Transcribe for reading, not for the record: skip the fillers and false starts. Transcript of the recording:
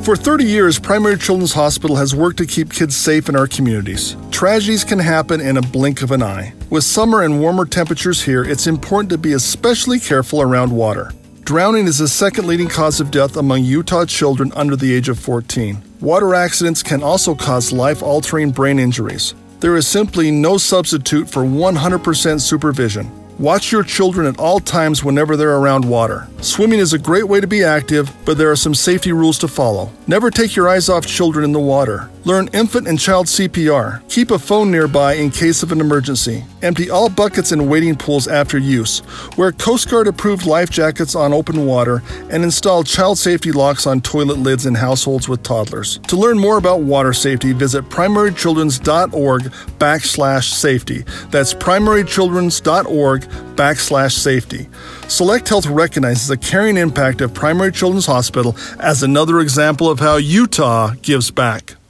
For 30 years, Primary Children's Hospital has worked to keep kids safe in our communities. Tragedies can happen in a blink of an eye. With summer and warmer temperatures here, it's important to be especially careful around water. Drowning is the second leading cause of death among Utah children under the age of 14. Water accidents can also cause life-altering brain injuries. There is simply no substitute for 100% supervision. Watch your children at all times whenever they're around water. Swimming is a great way to be active, but there are some safety rules to follow. Never take your eyes off children in the water. Learn infant and child CPR. Keep a phone nearby in case of an emergency. Empty all buckets and wading pools after use. Wear Coast Guard approved life jackets on open water and install child safety locks on toilet lids in households with toddlers. To learn more about water safety, visit primarychildrens.org/safety. That's primarychildrens.org/safety. Select Health recognizes the caring impact of Primary Children's Hospital as another example of how Utah gives back.